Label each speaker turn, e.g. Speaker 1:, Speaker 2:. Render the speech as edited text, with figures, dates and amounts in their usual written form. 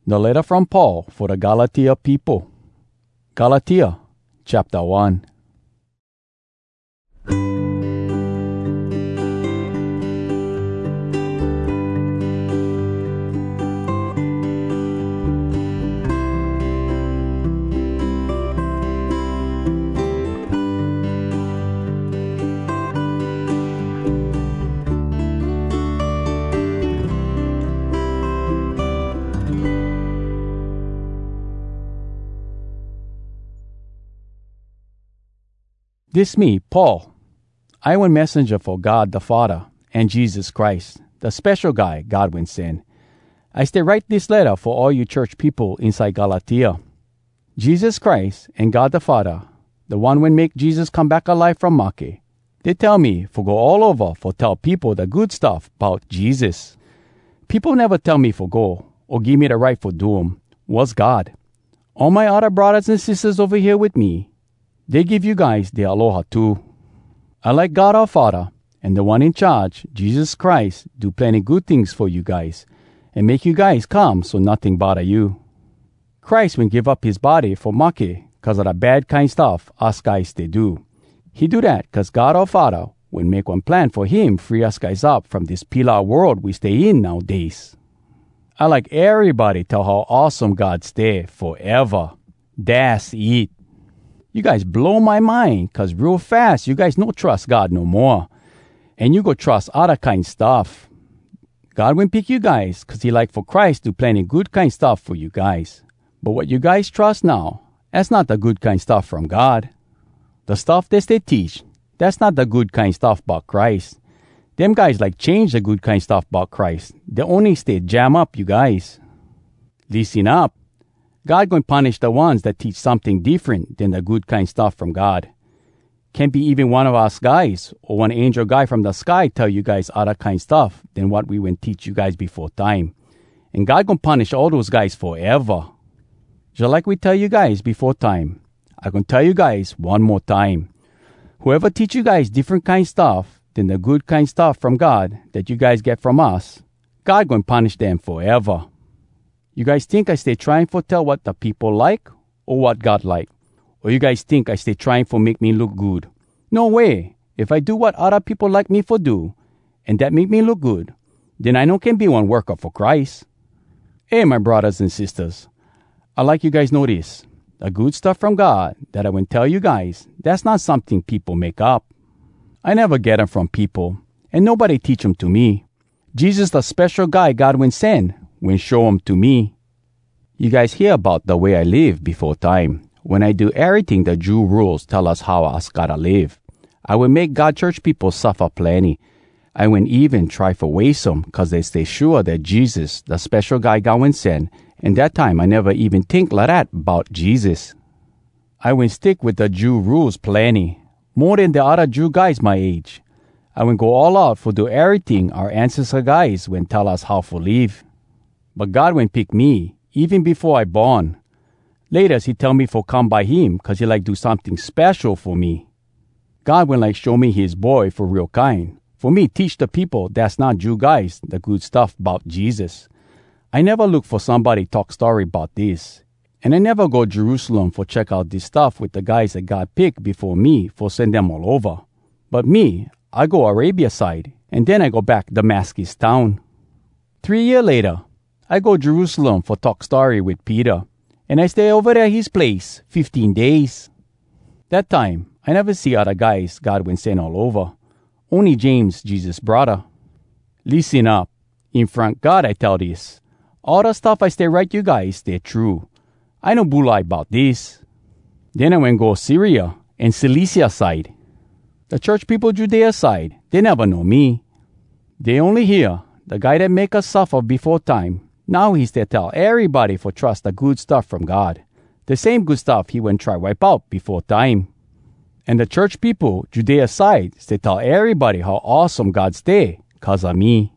Speaker 1: The letter from Paul for the Galatia people. Galatia, chapter 1. This me, Paul. I one messenger for God the Father and Jesus Christ, the special guy God will send. I stay write this letter for all you church people inside Galatia. Jesus Christ and God the Father, the one when make Jesus come back alive from Maki, they tell me for go all over for tell people the good stuff about Jesus. People never tell me for go or give me the right for do 'em. Was God. All my other brothers and sisters over here with me, they give you guys the aloha too. I like God our Father and the one in charge, Jesus Christ, do plenty good things for you guys and make you guys come so nothing bother you. Christ will give up his body for Maki because of the bad kind stuff us guys they do. He do that because God our Father will make one plan for him free us guys up from this pillar world we stay in nowadays. I like everybody tell how awesome God stay forever. That's it. You guys blow my mind, because real fast, you guys no trust God no more. And you go trust other kind stuff. God will pick you guys, because he like for Christ do plenty good kind stuff for you guys. But what you guys trust now, that's not the good kind stuff from God. The stuff they teach, that's not the good kind stuff about Christ. Them guys like change the good kind stuff about Christ. They only stay jam up you guys. Listen up. God going to punish the ones that teach something different than the good kind stuff from God. Can't be even one of us guys or one angel guy from the sky tell you guys other kind stuff than what we went teach you guys before time. And God going to punish all those guys forever. Just like we tell you guys before time, I going to tell you guys one more time. Whoever teach you guys different kind stuff than the good kind stuff from God that you guys get from us, God going to punish them forever. You guys think I stay trying for tell what the people like or what God like? Or you guys think I stay trying for make me look good? No way. If I do what other people like me for do, and that make me look good, then I know can be one worker for Christ. Hey, my brothers and sisters, I like you guys know this. The good stuff from God that I will tell you guys, that's not something people make up. I never get them from people, and nobody teach them to me. Jesus, the special guy God will send, will show them to me. You guys hear about the way I live before time. When I do everything the Jew rules tell us how us gotta live. I will make God church people suffer plenty. I will even try for waste them because they stay sure that Jesus, the special guy God will send, and that time I never even think like that about Jesus. I will stick with the Jew rules plenty, more than the other Jew guys my age. I will go all out for do everything our ancestor guys will tell us how to live. But God will pick me, even before I born. Later, he tell me for come by him, because he like do something special for me. God will like show me his boy for real kind. For me, teach the people that's not Jew guys the good stuff about Jesus. I never look for somebody talk story about this. And I never go Jerusalem for check out this stuff with the guys that God picked before me for send them all over. But me, I go Arabia side, and then I go back Damascus town. 3 years later, I go Jerusalem for talk story with Peter, and I stay over there his place 15 days. That time, I never see other guys God will send all over. Only James, Jesus' brother. Listen up. In front God I tell this. All the stuff I stay write you guys, they're true. I no bully about this. Then I went go Syria and Cilicia side. The church people Judea side, they never know me. They only hear the guy that make us suffer before time. Now he's there tell everybody for trust the good stuff from God. The same good stuff he went try wipe out before time. And the church people, Judea side, they tell everybody how awesome God stay, 'cause of me.